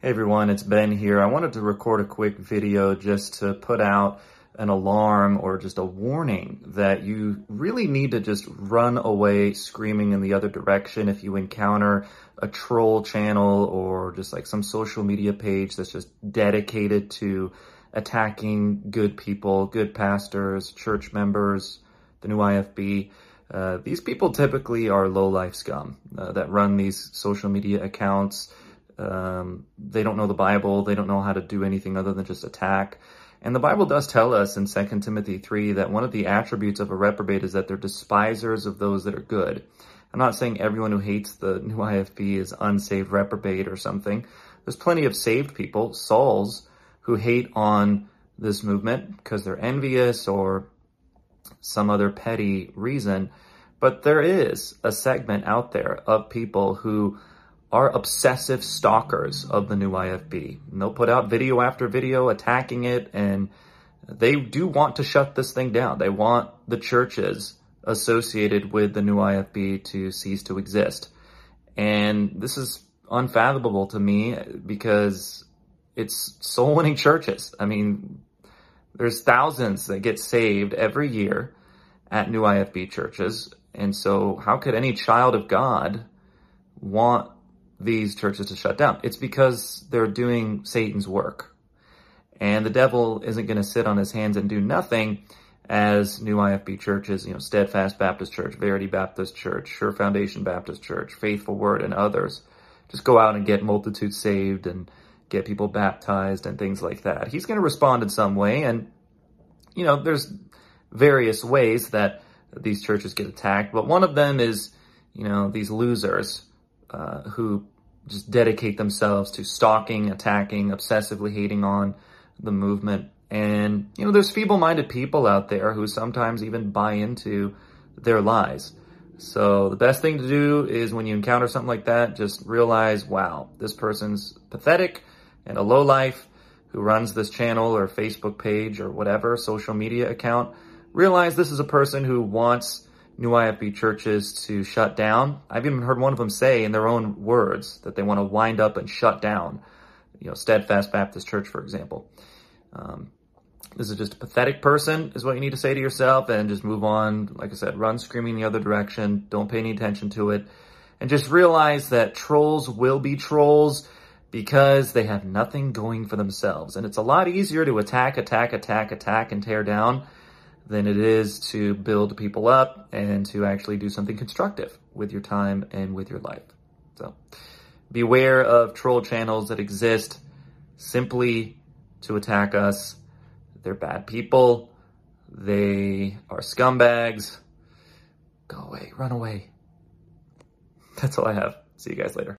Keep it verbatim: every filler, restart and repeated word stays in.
Hey everyone, it's Ben here. I wanted to record a quick video just to put out an alarm or just a warning that you really need to just run away screaming in the other direction if you encounter a troll channel or just like some social media page that's just dedicated to attacking good people, good pastors, church members, the new I F B. Uh, these people typically are low-life scum uh, that run these social media accounts. Um, they don't know the Bible. They don't know how to do anything other than just attack. And the Bible does tell us in Second Timothy three that one of the attributes of a reprobate is that they're despisers of those that are good. I'm not saying everyone who hates the new I F B is unsaved reprobate or something. There's plenty of saved people, souls, who hate on this movement because they're envious or some other petty reason. But there is a segment out there of people who are obsessive stalkers of the new I F B. And they'll put out video after video attacking it, and they do want to shut this thing down. They want the churches associated with the new I F B to cease to exist. And this is unfathomable to me because it's soul-winning churches. I mean, there's thousands that get saved every year at new I F B churches. And so how could any child of God want these churches to shut down? It's because they're doing Satan's work. And the devil isn't going to sit on his hands and do nothing as new I F B churches, you know, Steadfast Baptist Church, Verity Baptist Church, Sure Foundation Baptist Church, Faithful Word, and others just go out and get multitudes saved and get people baptized and things like that. He's going to respond in some way. And, you know, there's various ways that these churches get attacked. But one of them is, you know, these losers uh, who just dedicate themselves to stalking, attacking, obsessively hating on the movement. And, you know, there's feeble-minded people out there who sometimes even buy into their lies. So the best thing to do is when you encounter something like that, just realize, wow, this person's pathetic and a lowlife who runs this channel or Facebook page or whatever social media account. Realize this is a person who wants new I F B churches to shut down. I've even heard one of them say in their own words that they want to wind up and shut down, you know, Steadfast Baptist Church, for example. Um, this is just a pathetic person is what you need to say to yourself, and just move on. Like I said, run screaming the other direction. Don't pay any attention to it. And just realize that trolls will be trolls because they have nothing going for themselves. And it's a lot easier to attack, attack, attack, attack, and tear down than it is to build people up and to actually do something constructive with your time and with your life. So beware of troll channels that exist simply to attack us. They're bad people. They are scumbags. Go away. Run away. That's all I have. See you guys later.